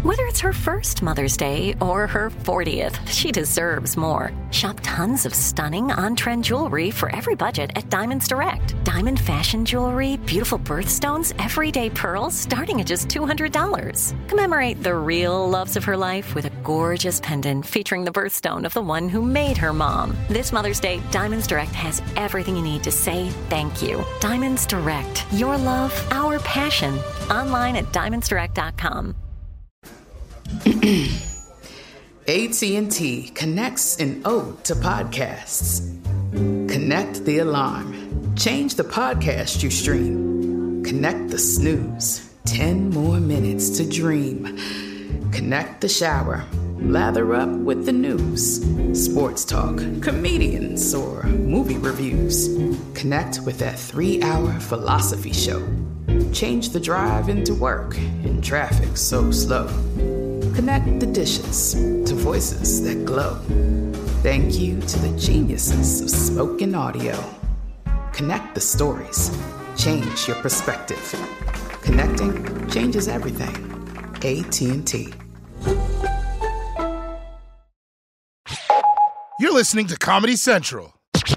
Whether it's her first Mother's Day or her 40th, she deserves more. Shop tons of stunning on-trend jewelry for every budget at Diamonds Direct. Diamond fashion jewelry, beautiful birthstones, everyday pearls starting at just $200. Commemorate the real loves of her life with a gorgeous pendant featuring the birthstone of the one who made her mom. This Mother's Day, Diamonds Direct has everything you need to say thank you. Diamonds Direct. Your love, our passion. Online at diamondsdirect.com. AT&T connects an ode to podcasts. Connect the alarm. Change the podcast you stream. Connect the snooze. 10 more minutes to dream. Connect the shower. Lather up with the news. Sports talk, comedians, or movie reviews. Connect with that 3-hour philosophy show. Change the drive into work in traffic so slow. Connect the dishes to voices that glow. Thank you to the geniuses of spoken audio. Connect the stories. Change your perspective. Connecting changes everything. AT&T. You're listening to Comedy Central.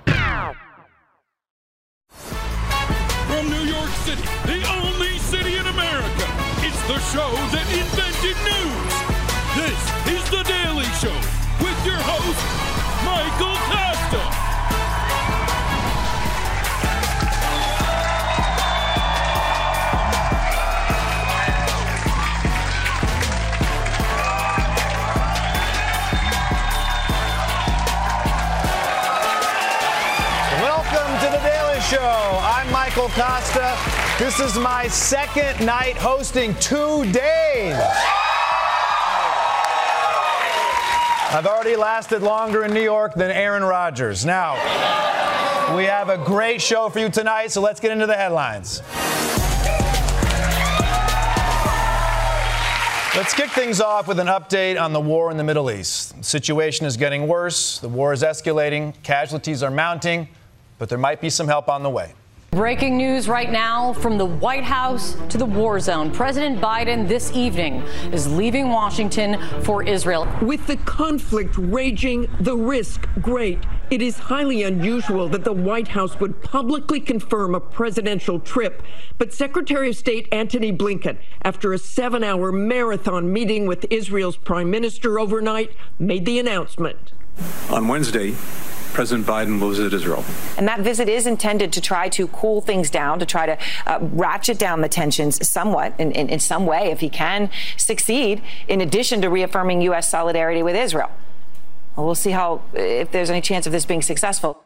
From New York City, the only city in America, it's the show that invented news. This is The Daily Show with your host, Michael Costa. Welcome to The Daily Show. I'm Michael Costa. This is my second night hosting 2 days. I've already lasted longer in New York than Aaron Rodgers. Now, we have a great show for you tonight, so let's get into the headlines. Let's kick things off with an update on the war in the Middle East. The situation is getting worse. The war is escalating. Casualties are mounting, but there might be some help on the way. Breaking news right now from the White House to the war zone. President Biden this evening is leaving Washington for Israel. With the conflict raging, the risk great. It is highly unusual that the White House would publicly confirm a presidential trip. But Secretary of State Antony Blinken, after a 7-hour marathon meeting with Israel's prime minister overnight, made the announcement. On Wednesday, President Biden will visit Israel. And that visit is intended to try to cool things down, to try to ratchet down the tensions somewhat, in some way, if he can succeed, in addition to reaffirming U.S. solidarity with Israel. Well, we'll see if there's any chance of this being successful.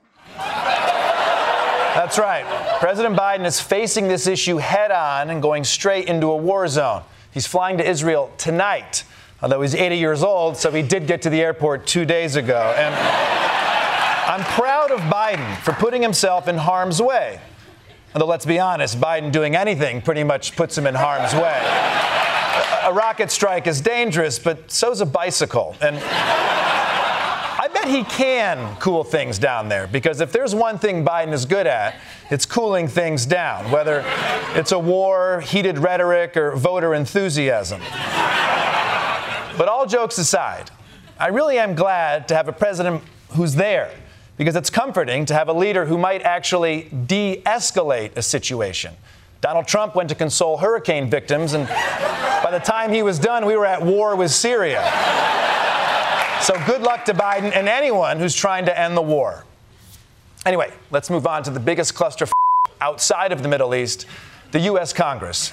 That's right. President Biden is facing this issue head on and going straight into a war zone. He's flying to Israel tonight, although he's 80 years old, so he did get to the airport 2 days ago. And I'm proud of Biden for putting himself in harm's way. Although, let's be honest, Biden doing anything pretty much puts him in harm's way. A rocket strike is dangerous, but so's a bicycle. And I bet he can cool things down there, because if there's one thing Biden is good at, it's cooling things down, whether it's a war, heated rhetoric, or voter enthusiasm. But all jokes aside, I really am glad to have a president who's there, because it's comforting to have a leader who might actually de-escalate a situation. Donald Trump went to console hurricane victims, and by the time he was done, we were at war with Syria. So good luck to Biden and anyone who's trying to end the war. Anyway, let's move on to the biggest cluster outside of the Middle East, the U.S. Congress.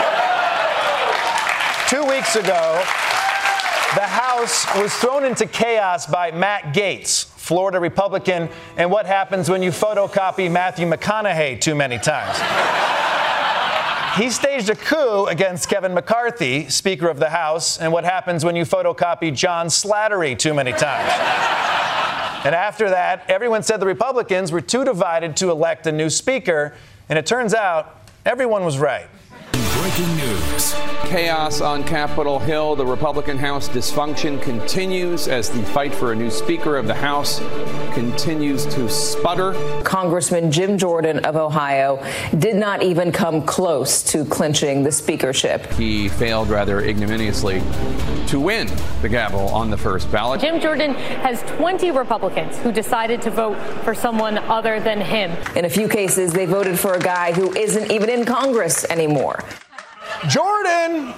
2 weeks ago, the House was thrown into chaos by Matt Gaetz, Florida Republican, and what happens when you photocopy Matthew McConaughey too many times. He staged a coup against Kevin McCarthy, Speaker of the House, and what happens when you photocopy John Slattery too many times. And after that, everyone said the Republicans were too divided to elect a new speaker, and it turns out everyone was right. breaking news. Chaos on Capitol Hill. The Republican House dysfunction continues as the fight for a new Speaker of the House continues to sputter. Congressman Jim Jordan of Ohio did not even come close to clinching the speakership. He failed rather ignominiously to win the gavel on the first ballot. Jim Jordan has 20 Republicans who decided to vote for someone other than him. In a few cases, they voted for a guy who isn't even in Congress anymore. Jordan!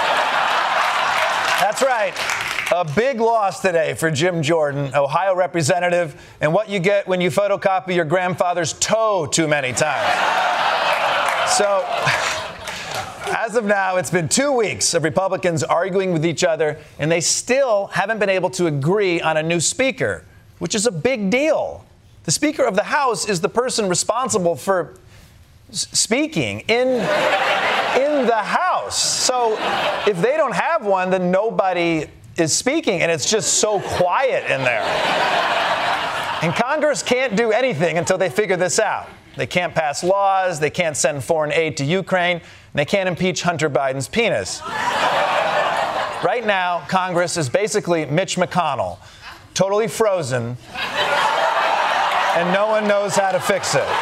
That's right. A big loss today for Jim Jordan, Ohio representative, and what you get when you photocopy your grandfather's toe too many times. So, as of now, it's been 2 weeks of Republicans arguing with each other, and they still haven't been able to agree on a new speaker, which is a big deal. The Speaker of the House is the person responsible for speaking in the House. So if they don't have one, then nobody is speaking, and it's just so quiet in there. And Congress can't do anything until they figure this out. They can't pass laws, they can't send foreign aid to Ukraine, and they can't impeach Hunter Biden's penis. Right now, Congress is basically Mitch McConnell, totally frozen, and no one knows how to fix it.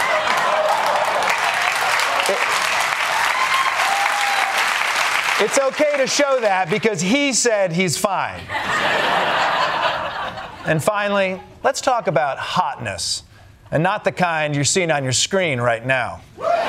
It's okay to show that because he said he's fine. And finally, let's talk about hotness, and not the kind you're seeing on your screen right now.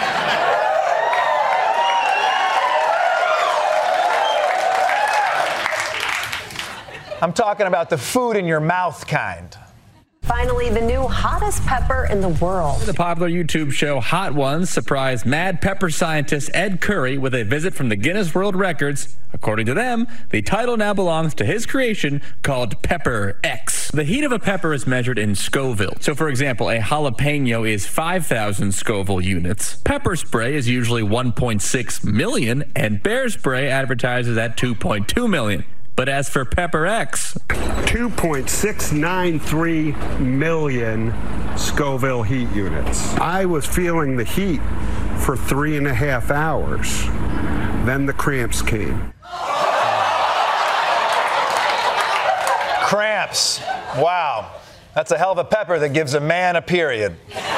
I'm talking about the food in your mouth kind. Finally, the new hottest pepper in the world. The popular YouTube show Hot Ones surprised mad pepper scientist Ed Curry with a visit from the Guinness World Records. According to them, the title now belongs to his creation called Pepper X. The heat of a pepper is measured in Scoville. So, for example, a jalapeno is 5,000 Scoville units. Pepper spray is usually 1.6 million, and bear spray advertises at 2.2 million. But as for Pepper X, 2.693 million Scoville heat units. I was feeling the heat for 3.5 hours. Then the cramps came. Cramps. Wow. That's a hell of a pepper that gives a man a period.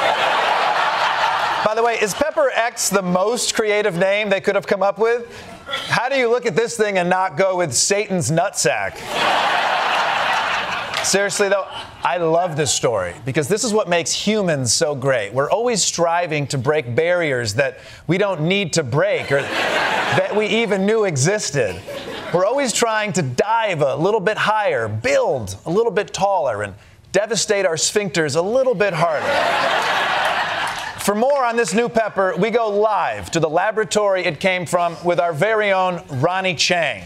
By the way, is Pepper X the most creative name they could have come up with? How do you look at this thing and not go with Satan's nutsack? Seriously, though, I love this story because this is what makes humans so great. We're always striving to break barriers that we don't need to break or that we even knew existed. We're always trying to dive a little bit higher, build a little bit taller, and devastate our sphincters a little bit harder. For more on this new pepper, we go live to the laboratory it came from with our very own Ronnie Chang.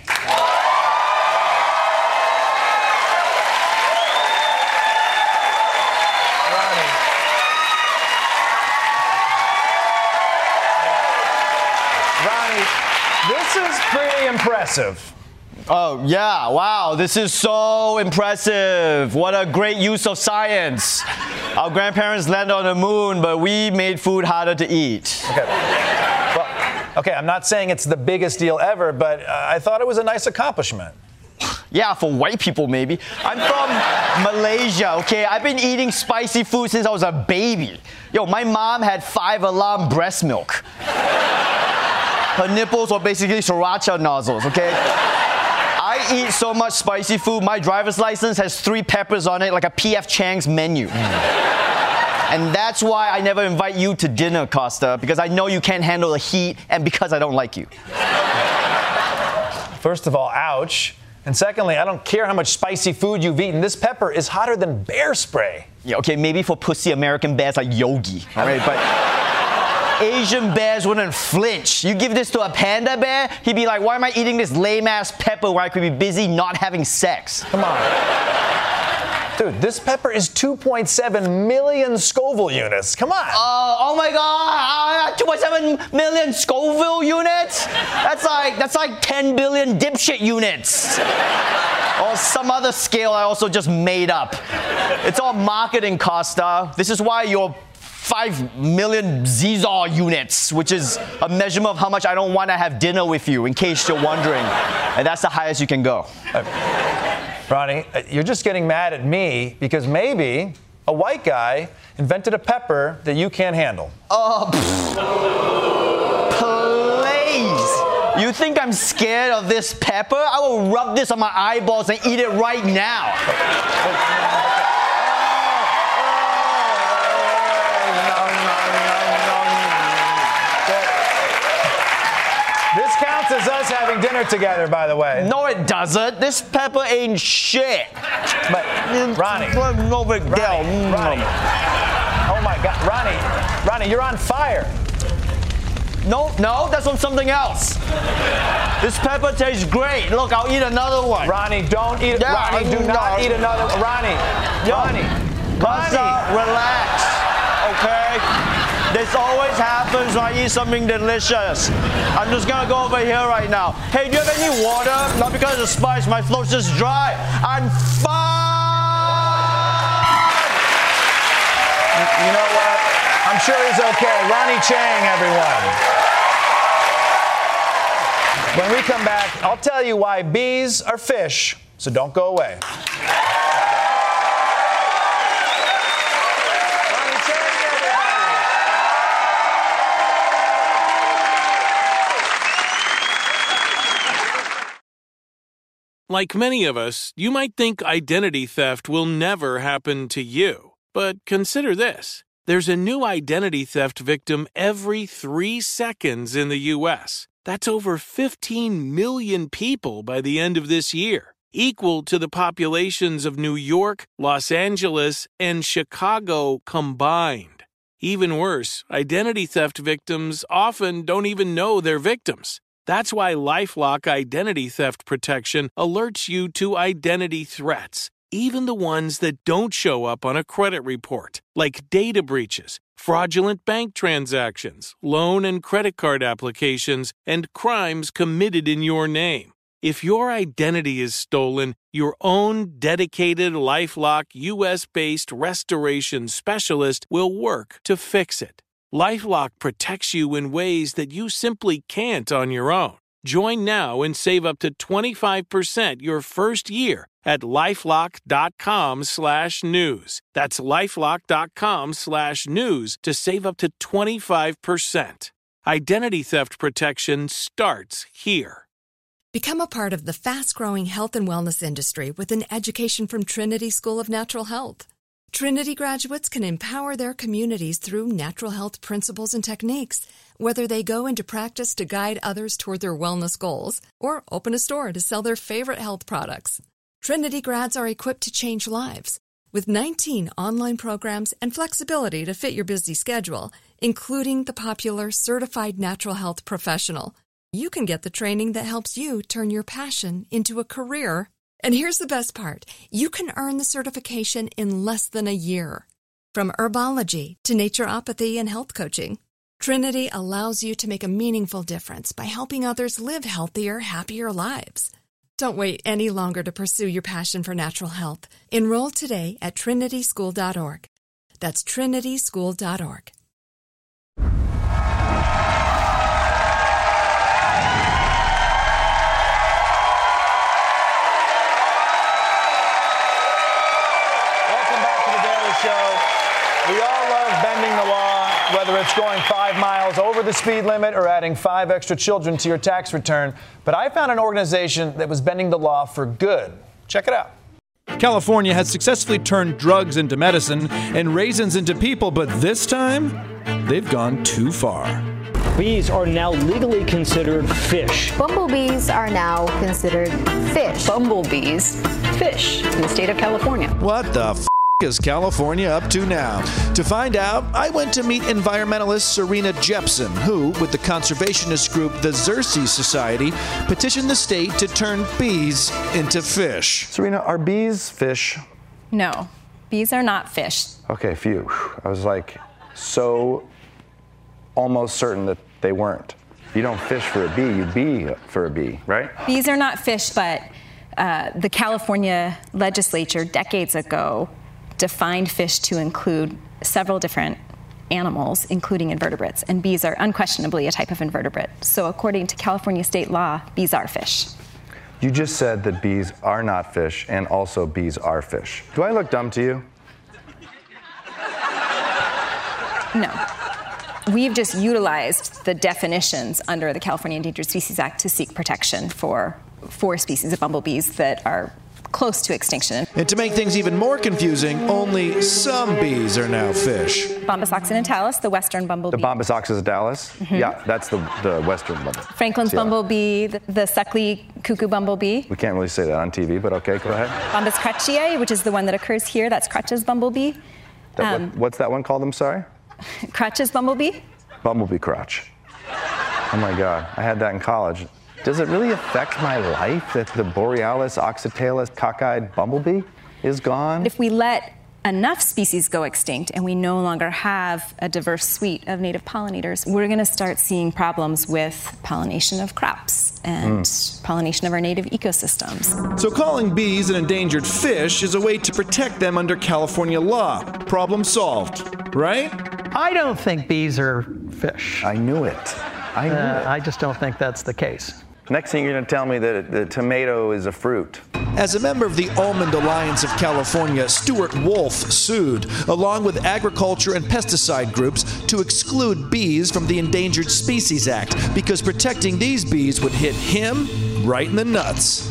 Ronnie, this is pretty impressive. Oh, yeah. Wow. This is so impressive. What a great use of science. Our grandparents landed on the moon, but we made food harder to eat. Okay. Well, okay, I'm not saying it's the biggest deal ever, but I thought it was a nice accomplishment. Yeah, for white people, maybe. I'm from Malaysia, okay? I've been eating spicy food since I was a baby. Yo, my mom had 5-alarm breast milk. Her nipples were basically sriracha nozzles, okay? I eat so much spicy food, my driver's license has 3 peppers on it, like a P.F. Chang's menu. And that's why I never invite you to dinner, Costa, because I know you can't handle the heat and because I don't like you. First of all, ouch. And secondly, I don't care how much spicy food you've eaten. This pepper is hotter than bear spray. Yeah, okay, maybe for pussy American bears like Yogi, all right? But Asian bears wouldn't flinch. You give this to a panda bear, he'd be like, why am I eating this lame-ass pepper where I could be busy not having sex? Come on. Dude, this pepper is 2.7 million Scoville units. Come on. Oh my God, 2.7 million Scoville units? That's like 10 billion dipshit units. Or some other scale I also just made up. It's all marketing, Costa. This is why your 5 million Zizor units, which is a measurement of how much I don't want to have dinner with you, in case you're wondering. And that's the highest you can go. Ronnie, you're just getting mad at me because maybe a white guy invented a pepper that you can't handle. Please. You think I'm scared of this pepper? I will rub this on my eyeballs and eat it right now. This counts as us having dinner together, by the way. No, it doesn't. This pepper ain't shit. But, Ronnie. No big deal. Ronnie. Oh, my God. Ronnie, you're on fire. No, that's on something else. This pepper tastes great. Look, I'll eat another one. Ronnie, don't eat it. Yeah, Ronnie, do not eat another one. Ronnie. Relax, okay? This always happens when I eat something delicious. I'm just gonna go over here right now. Hey, do you have any water? Not because of the spice, my throat's just dry. I'm fine! You know what? I'm sure he's okay. Ronnie Chang, everyone. When we come back, I'll tell you why bees are fish, so don't go away. Like many of us, you might think identity theft will never happen to you. But consider this. There's a new identity theft victim every 3 seconds in the U.S. That's over 15 million people by the end of this year, equal to the populations of New York, Los Angeles, and Chicago combined. Even worse, identity theft victims often don't even know they're victims. That's why LifeLock Identity Theft Protection alerts you to identity threats, even the ones that don't show up on a credit report, like data breaches, fraudulent bank transactions, loan and credit card applications, and crimes committed in your name. If your identity is stolen, your own dedicated LifeLock U.S.-based restoration specialist will work to fix it. LifeLock protects you in ways that you simply can't on your own. Join now and save up to 25% your first year at LifeLock.com/news. That's LifeLock.com/news to save up to 25%. Identity theft protection starts here. Become a part of the fast-growing health and wellness industry with an education from Trinity School of Natural Health. Trinity graduates can empower their communities through natural health principles and techniques, whether they go into practice to guide others toward their wellness goals or open a store to sell their favorite health products. Trinity grads are equipped to change lives with 19 online programs and flexibility to fit your busy schedule, including the popular Certified Natural Health Professional. You can get the training that helps you turn your passion into a career. And here's the best part. You can earn the certification in less than a year. From herbology to naturopathy and health coaching, Trinity allows you to make a meaningful difference by helping others live healthier, happier lives. Don't wait any longer to pursue your passion for natural health. Enroll today at trinityschool.org. That's trinityschool.org. We all love bending the law, whether it's going 5 miles over the speed limit or adding 5 extra children to your tax return. But I found an organization that was bending the law for good. Check it out. California has successfully turned drugs into medicine and raisins into people, but this time, they've gone too far. Bees are now legally considered fish. Bumblebees are now considered fish. Bumblebees, fish in the state of California. What the is California up to now? To find out, I went to meet environmentalist Serena Jepson, who, with the conservationist group the Xerces Society, petitioned the state to turn bees into fish. Serena, are bees fish? No, bees are not fish. Okay, phew. I was like so almost certain that they weren't. You don't fish for a bee, you bee for a bee, right? Bees are not fish, but the California legislature decades ago defined fish to include several different animals, including invertebrates, and bees are unquestionably a type of invertebrate. So according to California state law, bees are fish. You just said that bees are not fish, and also bees are fish. Do I look dumb to you? No. We've just utilized the definitions under the California Endangered Species Act to seek protection for 4 species of bumblebees that are close to extinction. And to make things even more confusing, only some bees are now fish. Bombus occidentalis, the western bumblebee. The Bombus occidentalis? Mm-hmm. Yeah, that's the western bumblebee. Franklin's bumblebee, the Suckley cuckoo bumblebee. We can't really say that on TV, but okay, go ahead. Bombus crutchii, which is the one that occurs here, that's Crutch's bumblebee. What's that one called, I'm sorry? Crutch's bumblebee. Bumblebee crotch. Oh my God, I had that in college. Does it really affect my life that the Borealis occitalis cockeyed bumblebee is gone? If we let enough species go extinct and we no longer have a diverse suite of native pollinators, we're going to start seeing problems with pollination of crops and pollination of our native ecosystems. So calling bees an endangered fish is a way to protect them under California law. Problem solved, right? I don't think bees are fish. I knew it. I just don't think that's the case. Next thing you're going to tell me that the tomato is a fruit. As a member of the Almond Alliance of California, Stuart Wolf sued, along with agriculture and pesticide groups, to exclude bees from the Endangered Species Act because protecting these bees would hit him right in the nuts.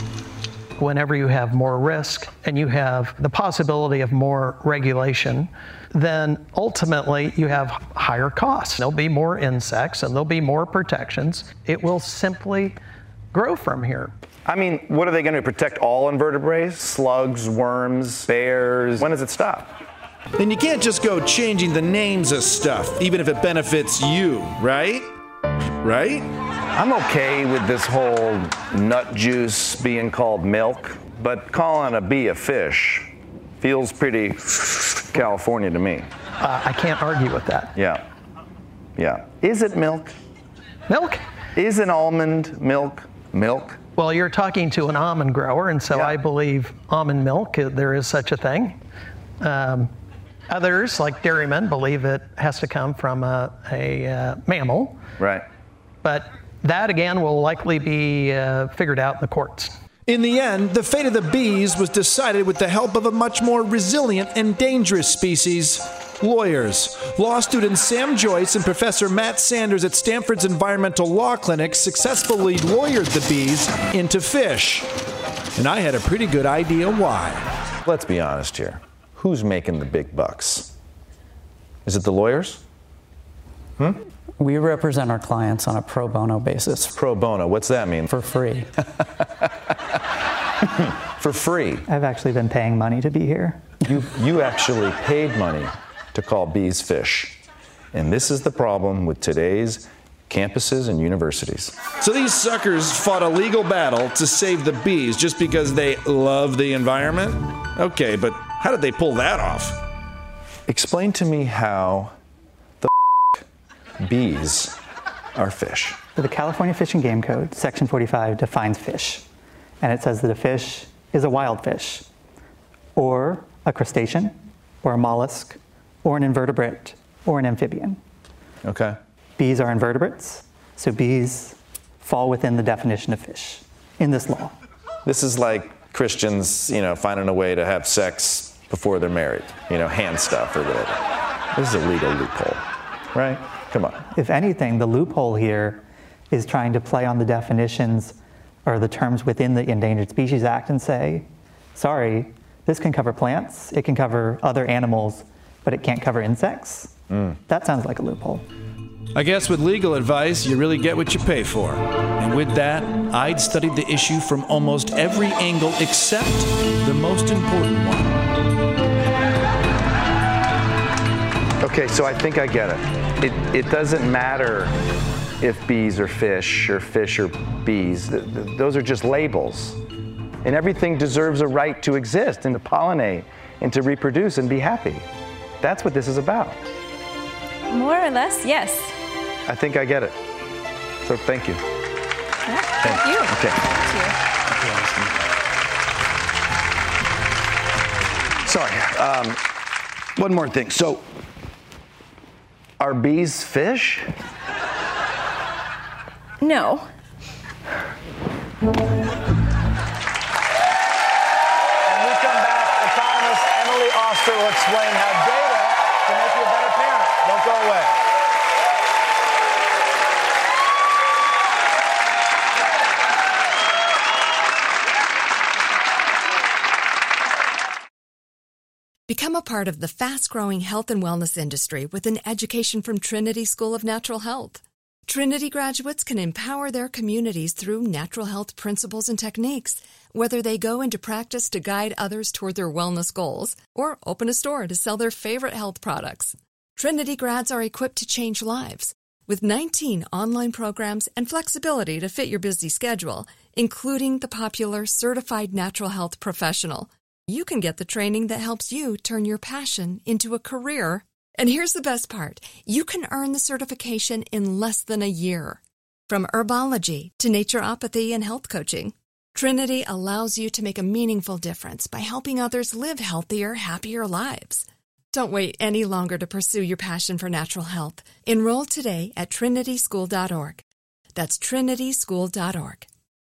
Whenever you have more risk and you have the possibility of more regulation, then ultimately you have higher costs. There'll be more insects and there'll be more protections. It will simply grow from here. I mean, what are they going to protect all invertebrates? Slugs, worms, bears? When does it stop? Then you can't just go changing the names of stuff, even if it benefits you, right? Right? I'm okay with this whole nut juice being called milk, but calling a bee a fish feels pretty California to me. I can't argue with that. Yeah. Yeah. Is it milk? Milk? Is an almond milk milk? Well, you're talking to an almond grower, and so I believe almond milk, there is such a thing. Others, like dairymen, believe it has to come from a mammal. Right. But that, again, will likely be figured out in the courts. In the end, the fate of the bees was decided with the help of a much more resilient and dangerous species, lawyers. Law students Sam Joyce and Professor Matt Sanders at Stanford's Environmental Law Clinic successfully lawyered the bees into fish. And I had a pretty good idea why. Let's be honest here. Who's making the big bucks? Is it the lawyers? We represent our clients on a pro bono basis. Pro bono, what's that mean? For free. For free? I've actually been paying money to be here. You actually paid money to call bees fish. And this is the problem with today's campuses and universities. So these suckers fought a legal battle to save the bees just because they love the environment? Okay, but how did they pull that off? Explain to me how the bees are fish. The California Fish and Game Code, Section 45, defines fish. And it says that a fish is a wild fish, or a crustacean, or a mollusk, or an invertebrate, or an amphibian. Okay. Bees are invertebrates, so bees fall within the definition of fish in this law. This is like Christians, finding a way to have sex before they're married, hand stuff or whatever. This is a legal loophole, right? Come on. If anything, the loophole here is trying to play on the definitions or the terms within the Endangered Species Act and say, sorry, this can cover plants, it can cover other animals, but it can't cover insects. That sounds like a loophole. I guess with legal advice, you really get what you pay for. And with that, I'd studied the issue from almost every angle except the most important one. Okay, so I think I get it. It doesn't matter if bees are fish or bees. Those are just labels. And everything deserves a right to exist and to pollinate and to reproduce and be happy. That's what this is about. More or less, yes. I think I get it. So thank you. Thank you. Okay. Sorry. One more thing. So Are bees fish? No. When we come back, economist Emily Oster will explain how data can make you a better parent. Don't go away. Become a part of the fast-growing health and wellness industry with an education from Trinity School of Natural Health. Trinity graduates can empower their communities through natural health principles and techniques, whether they go into practice to guide others toward their wellness goals or open a store to sell their favorite health products. Trinity grads are equipped to change lives with 19 online programs and flexibility to fit your busy schedule, including the popular Certified Natural Health Professional. You can get the training that helps you turn your passion into a career. And here's the best part. You can earn the certification in less than a year. From herbology to naturopathy and health coaching, Trinity allows you to make a meaningful difference by helping others live healthier, happier lives. Don't wait any longer to pursue your passion for natural health. Enroll today at trinityschool.org. That's trinityschool.org.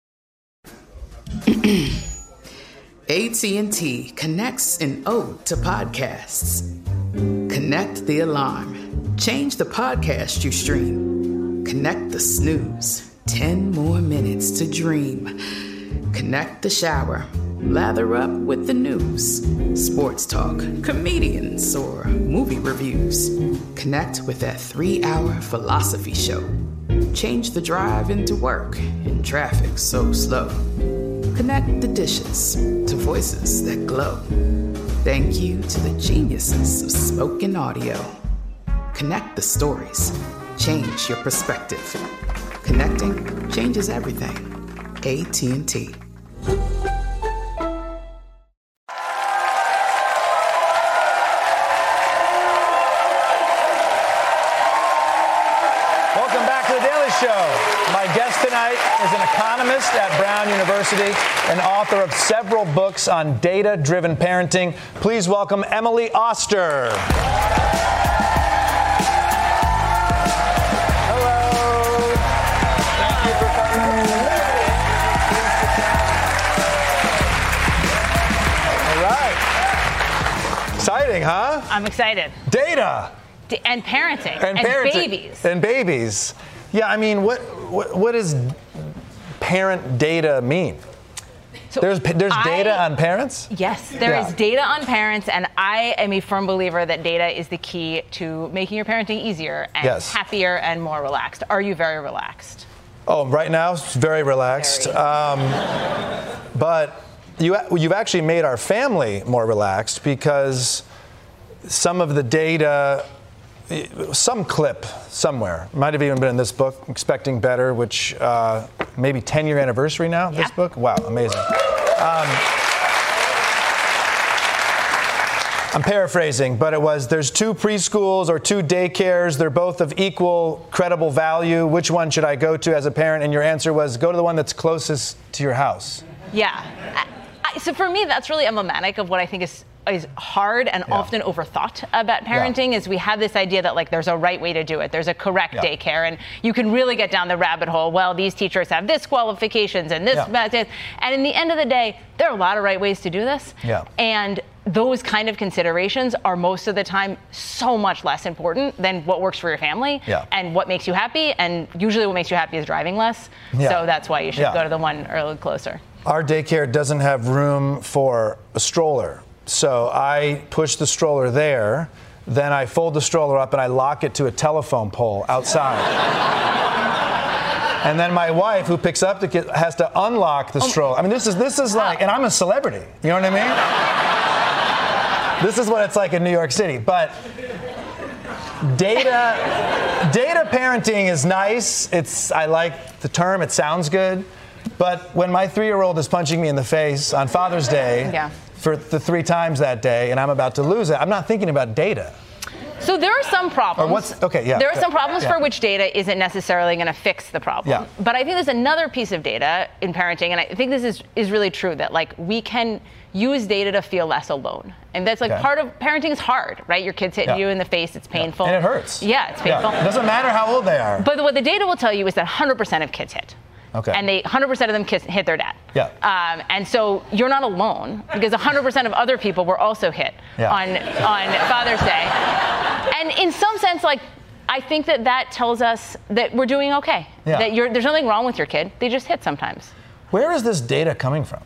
AT&T connects an ode to podcasts. Connect the alarm. Change the podcast you stream. Connect the snooze. 10 more minutes to dream. Connect the shower. Lather up with the news. Sports talk, comedians, or movie reviews. Connect with that 3-hour philosophy show. Change the drive into work in traffic so slow. Connect the dishes to voices that glow. Thank you to the geniuses of spoken audio. Connect the stories. Change your perspective. Connecting changes everything. AT&T. Welcome back to The Daily Show. My guest tonight is an economist at Brown University and author of several books on data-driven parenting. Please welcome Emily Oster. Hello. Thank you for coming. All right. Exciting, huh? I'm excited. Data. And parenting. And babies. And babies. Yeah, I mean, what does parent data mean? So there's data on parents? Yes, there is data on parents, and I am a firm believer that data is the key to making your parenting easier and happier and more relaxed. Are you very relaxed? Oh, right now, very relaxed. But you've actually made our family more relaxed because some of the data, some clip somewhere, might have even been in this book, Expecting Better, which maybe 10-year anniversary now, this book? Wow, amazing. I'm paraphrasing, but there's 2 preschools or 2 daycares. They're both of equal credible value. Which one should I go to as a parent? And your answer was, go to the one that's closest to your house. Yeah. So for me, that's really emblematic of what I think is hard and often overthought about parenting is we have this idea that there's a right way to do it. There's a correct daycare, and you can really get down the rabbit hole. Well, these teachers have this qualifications and this, and in the end of the day, there are a lot of right ways to do this. Yeah. And those kind of considerations are most of the time so much less important than what works for your family and what makes you happy. And usually what makes you happy is driving less. Yeah. So that's why you should go to the one a little closer. Our daycare doesn't have room for a stroller. So I push the stroller there, then I fold the stroller up and I lock it to a telephone pole outside. And then my wife, who picks up the kid, has to unlock the stroller. I mean, this is like, and I'm a celebrity. You know what I mean? This is what it's like in New York City. But data parenting is nice. I like the term. It sounds good. But when my 3-year-old is punching me in the face on Father's Day for the 3 times that day, and I'm about to lose it, I'm not thinking about data. So there are some problems. There are some problems for which data isn't necessarily going to fix the problem. Yeah. But I think there's another piece of data in parenting, and I think this is really true, that like we can use data to feel less alone. And that's like part of parenting is hard, right? Your kid's hitting you in the face, it's painful. And it hurts. Yeah, it's painful. It doesn't matter how old they are. But what the data will tell you is that 100% of kids hit. Okay. And 100% of them hit their dad. Yeah. And so you're not alone, because 100% of other people were also hit on Father's Day. And in some sense, like, I think that tells us that we're doing okay. Yeah. That there's nothing wrong with your kid. They just hit sometimes. Where is this data coming from?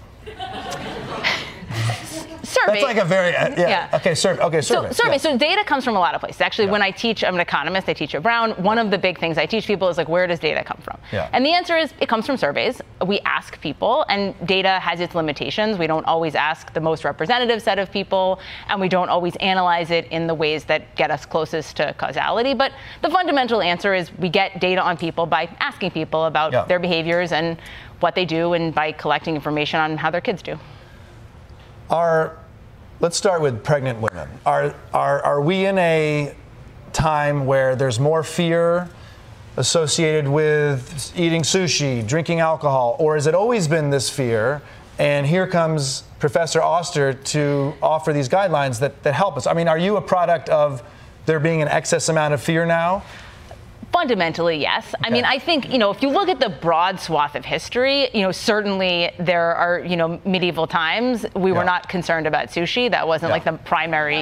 Survey. That's like a very Okay, survey. So data comes from a lot of places. Actually, when I teach, I'm an economist. I teach at Brown. One of the big things I teach people is like, where does data come from? Yeah. And the answer is, it comes from surveys. We ask people, and data has its limitations. We don't always ask the most representative set of people, and we don't always analyze it in the ways that get us closest to causality. But the fundamental answer is we get data on people by asking people about their behaviors and what they do, and by collecting information on how their kids do. Let's start with pregnant women. Are we in a time where there's more fear associated with eating sushi, drinking alcohol, or has it always been this fear? And here comes Professor Oster to offer these guidelines that help us. I mean, are you a product of there being an excess amount of fear now? Fundamentally, yes. Okay. I mean, I think, if you look at the broad swath of history, certainly there are, medieval times, we were not concerned about sushi. That wasn't like the primary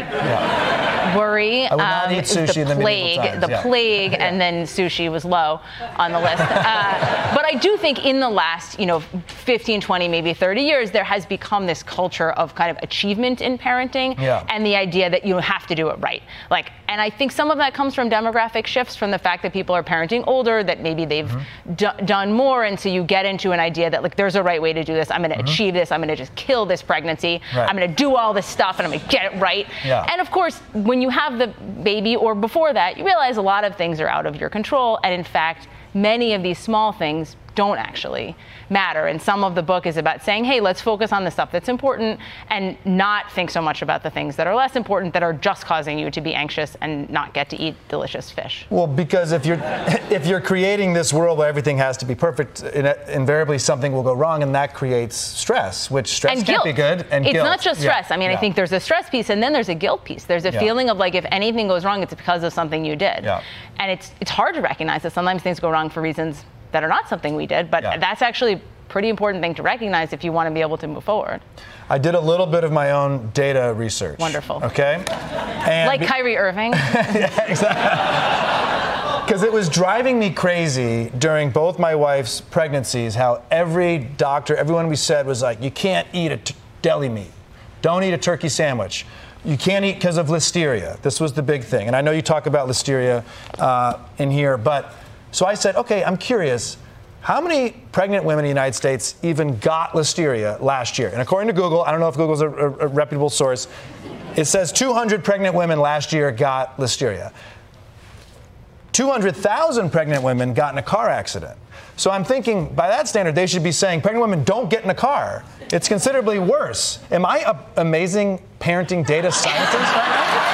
worry. I would not eat sushi in the medieval times. The plague, and then sushi was low on the list. But I do think in the last, 15, 20, maybe 30 years, there has become this culture of kind of achievement in parenting and the idea that you have to do it right. And I think some of that comes from demographic shifts, from the fact that people are parenting older, that maybe they've done more, and so you get into an idea that there's a right way to do this. I'm going to achieve this. I'm going to just kill this pregnancy. Right. I'm going to do all this stuff, and I'm going to get it right. Yeah. And of course, when you have the baby or before that, you realize a lot of things are out of your control, and in fact, many of these small things don't actually matter. And some of the book is about saying, hey, let's focus on the stuff that's important and not think so much about the things that are less important, that are just causing you to be anxious and not get to eat delicious fish. Well, because if you're creating this world where everything has to be perfect, invariably something will go wrong, and that creates stress, which stress can't be good. And it's guilt. Not just stress. I mean, I think there's a stress piece, and then there's a guilt piece. There's a feeling of if anything goes wrong, it's because of something you did. Yeah. And it's hard to recognize that sometimes things go wrong for reasons that are not something we did, but that's actually a pretty important thing to recognize if you want to be able to move forward. I did a little bit of my own data research. Wonderful. Okay? And Kyrie Irving. Yeah, exactly. Because it was driving me crazy during both my wife's pregnancies, how every doctor, everyone we said was like, you can't eat deli meat. Don't eat a turkey sandwich. You can't eat because of listeria. This was the big thing. And I know you talk about listeria in here, but so I said, okay, I'm curious, how many pregnant women in the United States even got listeria last year? And according to Google, I don't know if Google's a reputable source, it says 200 pregnant women last year got listeria. 200,000 pregnant women got in a car accident. So I'm thinking, by that standard, they should be saying pregnant women don't get in a car. It's considerably worse. Am I an amazing parenting data scientist right now?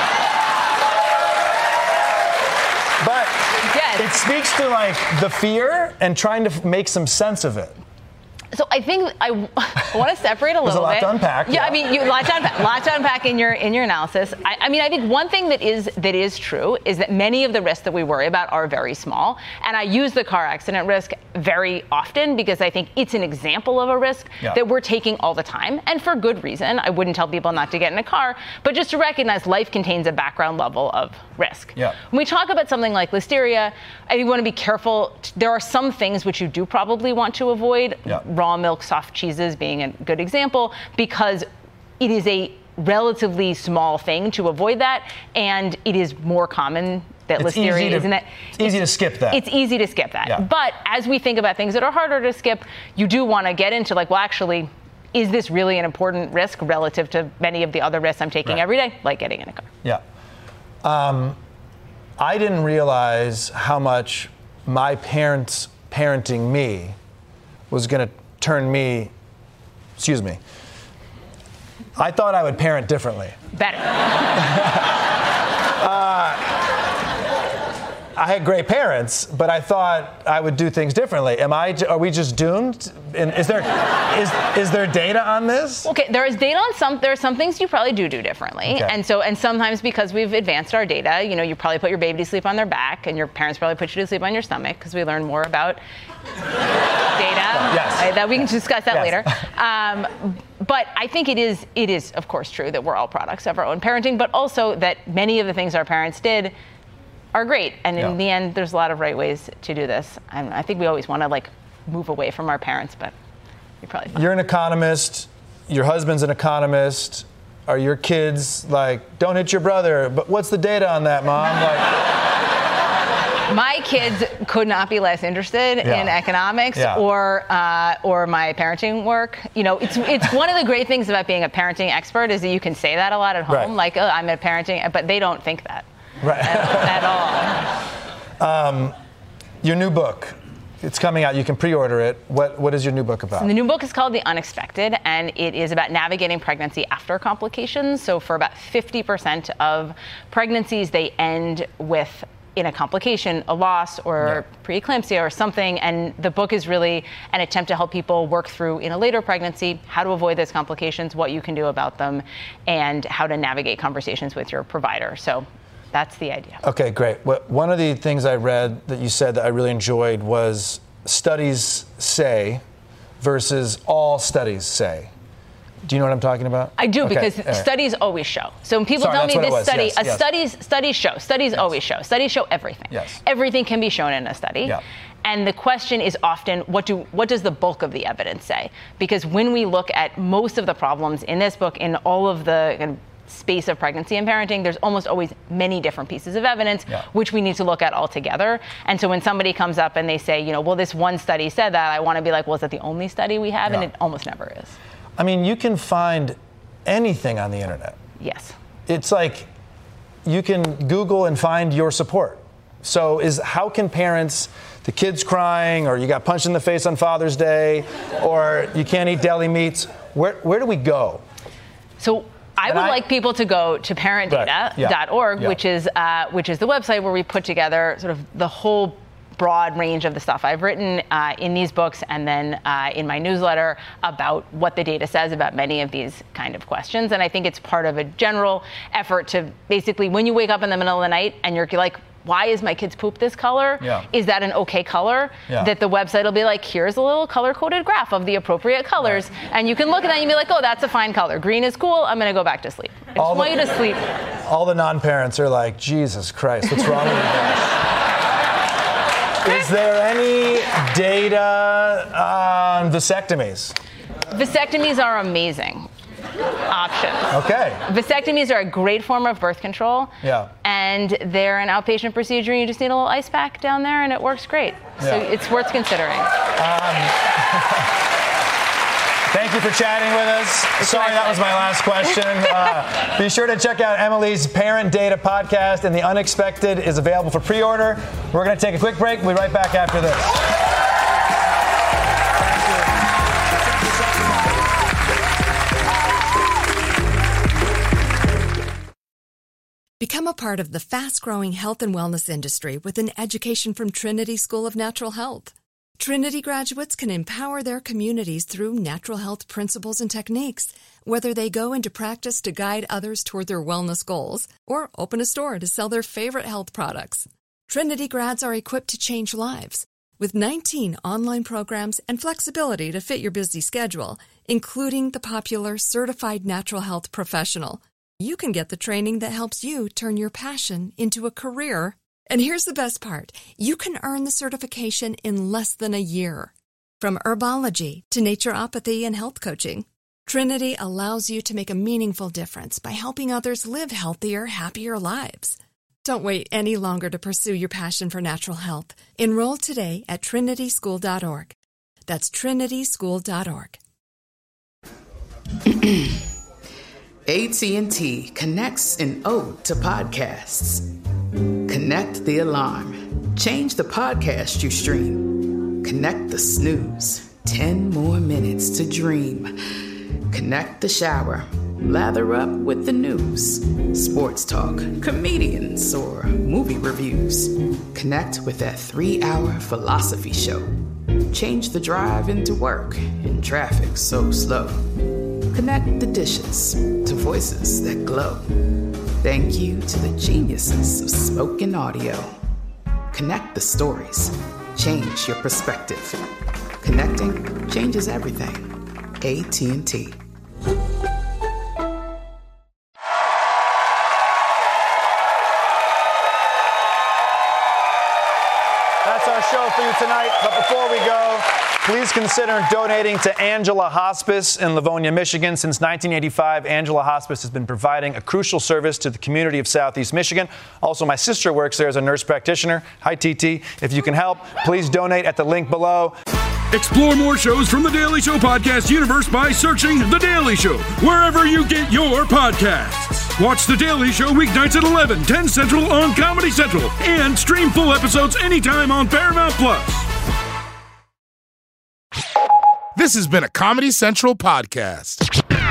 It speaks to the fear and trying to make some sense of it. So I think I want to separate a little bit. There's a lot to unpack. Yeah, I mean, a lot to unpack in your analysis. I mean, I think one thing that is true is that many of the risks that we worry about are very small. And I use the car accident risk very often because I think it's an example of a risk that we're taking all the time, and for good reason. I wouldn't tell people not to get in a car, but just to recognize life contains a background level of risk. Yeah. When we talk about something like listeria, I think we want to be careful. There are some things which you do probably want to avoid. Yeah. Raw milk, soft cheeses being a good example, because it is a relatively small thing to avoid that, and it is more common that listeria isn't it? It's easy to skip that. It's easy to skip that. Yeah. But as we think about things that are harder to skip, you do want to get into well, actually, is this really an important risk relative to many of the other risks I'm taking every day, like getting in a car? Yeah. I didn't realize how much my parents parenting me was going to turn me, I thought I would parent differently. Better. I had great parents, but I thought I would do things differently. Are we just doomed? Is there data on this? Okay, there is data on there are some things you probably do differently. Okay. And sometimes because we've advanced our data, you probably put your baby to sleep on their back and your parents probably put you to sleep on your stomach because we learn more about data. Yes. That we can discuss that later. But I think it is of course true that we're all products of our own parenting, but also that many of the things our parents did are great. And in the end, there's a lot of right ways to do this. And I think we always want to move away from our parents, but you're probably fine. You're an economist. Your husband's an economist. Are your kids don't hit your brother? But what's the data on that, Mom? My kids could not be less interested in economics or my parenting work. It's one of the great things about being a parenting expert is that you can say that a lot at home, I'm a parenting, but they don't think that. Right. At all. Your new book, it's coming out. You can pre-order it. What is your new book about? So the new book is called The Unexpected, and it is about navigating pregnancy after complications. So for about 50% of pregnancies, they end with, in a complication, a loss or preeclampsia or something. And the book is really an attempt to help people work through in a later pregnancy how to avoid those complications, what you can do about them, and how to navigate conversations with your provider. So that's the idea. Okay, great. One of the things I read that you said that I really enjoyed was studies say versus all studies say. Do you know what I'm talking about? I do, because studies always show. So when people tell me this study, studies show. Studies always show. Studies show everything. Yes. Everything can be shown in a study. Yeah. And the question is often, what does the bulk of the evidence say? Because when we look at most of the problems in this book, in all of the space of pregnancy and parenting, there's almost always many different pieces of evidence, which we need to look at all together. And so when somebody comes up and they say, well, this one study said that, I want to be like, well, is that the only study we have? And it almost never is. I mean, you can find anything on the internet. Yes. It's like you can Google and find your support. So how can parents, the kid's crying, or you got punched in the face on Father's Day, or you can't eat deli meats, where do we go? So I would like people to go to parentdata.org, which is the website where we put together sort of the whole broad range of the stuff I've written in these books and then in my newsletter about what the data says about many of these kind of questions. And I think it's part of a general effort to basically, when you wake up in the middle of the night and you're like, why is my kid's poop this color? Yeah. Is that an okay color? Yeah. That the website will be like, here's a little color-coded graph of the appropriate colors. Right. And you can look at that and be like, oh, that's a fine color. Green is cool. I'm going to go back to sleep. I just want you to sleep. All the non-parents are like, Jesus Christ, what's wrong with you guys? Is there any data on vasectomies? Vasectomies are amazing options. Okay. Vasectomies are a great form of birth control. Yeah. And they're an outpatient procedure. You just need a little ice pack down there, and it works great. Yeah. So it's worth considering. Thank you for chatting with us. Sorry, that was my last question. Be sure to check out Emily's Parent Data podcast, and The Unexpected is available for pre-order. We're going to take a quick break. We'll be right back after this. Become a part of the fast-growing health and wellness industry with an education from Trinity School of Natural Health. Trinity graduates can empower their communities through natural health principles and techniques, whether they go into practice to guide others toward their wellness goals or open a store to sell their favorite health products. Trinity grads are equipped to change lives with 19 online programs and flexibility to fit your busy schedule, including the popular Certified Natural Health Professional. You can get the training that helps you turn your passion into a career. And here's the best part. You can earn the certification in less than a year. From herbology to naturopathy and health coaching, Trinity allows you to make a meaningful difference by helping others live healthier, happier lives. Don't wait any longer to pursue your passion for natural health. Enroll today at trinityschool.org. That's trinityschool.org. AT&T connects an ode to podcasts. Connect the alarm. Change the podcast you stream. Connect the snooze. 10 more minutes to dream. Connect the shower. Lather up with the news, sports talk, comedians, or movie reviews. Connect with that 3-hour philosophy show. Change the drive into work in traffic so slow. Connect the dishes to voices that glow. Thank you to the geniuses of spoken audio. Connect the stories. Change your perspective. Connecting changes everything. AT&T. That's our show for you tonight. But before we go, please consider donating to Angela Hospice in Livonia, Michigan. Since 1985, Angela Hospice has been providing a crucial service to the community of Southeast Michigan. Also, my sister works there as a nurse practitioner. Hi, TT. If you can help, please donate at the link below. Explore more shows from The Daily Show podcast universe by searching The Daily Show wherever you get your podcasts. Watch The Daily Show weeknights at 11, 10 Central on Comedy Central, and stream full episodes anytime on Paramount+. This has been a Comedy Central podcast.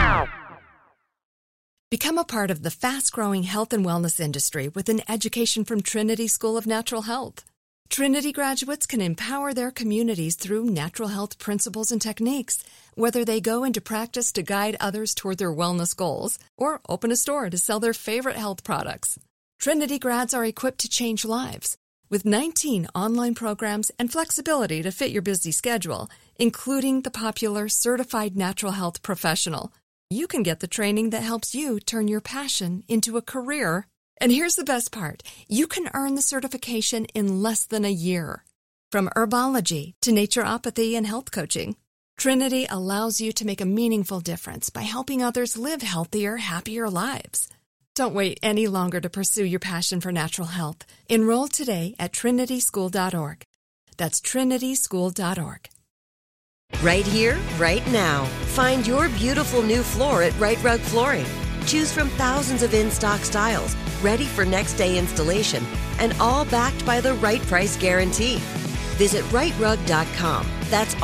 Become a part of the fast-growing health and wellness industry with an education from Trinity School of Natural Health. Trinity graduates can empower their communities through natural health principles and techniques, whether they go into practice to guide others toward their wellness goals or open a store to sell their favorite health products. Trinity grads are equipped to change lives with 19 online programs and flexibility to fit your busy schedule, including the popular Certified Natural Health Professional. You can get the training that helps you turn your passion into a career. And here's the best part. You can earn the certification in less than a year. From herbology to naturopathy and health coaching, Trinity allows you to make a meaningful difference by helping others live healthier, happier lives. Don't wait any longer to pursue your passion for natural health. Enroll today at trinityschool.org. That's trinityschool.org. Right here, right now. Find your beautiful new floor at Right Rug Flooring. Choose from thousands of in-stock styles, ready for next day installation, and all backed by the right price guarantee. Visit rightrug.com. That's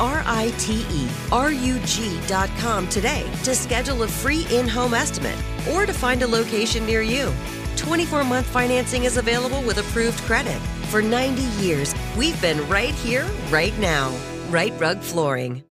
RITERUG.com today to schedule a free in-home estimate or to find a location near you. 24-month financing is available with approved credit. For 90 years, we've been right here, right now. Right Rug Flooring.